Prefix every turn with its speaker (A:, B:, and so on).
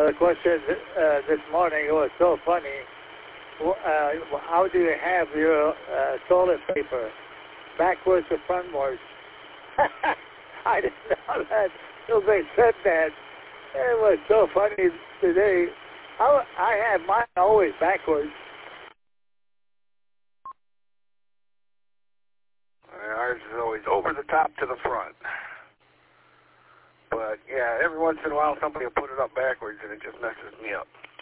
A: The question this morning, it was so funny. How do you have your toilet paper? Backwards or frontwards? I didn't know that. Nobody said that. It was so funny today. I have mine always backwards.
B: Ours is always over the top to the front. But, yeah, every once in a while somebody will put it up backwards and it just messes me up.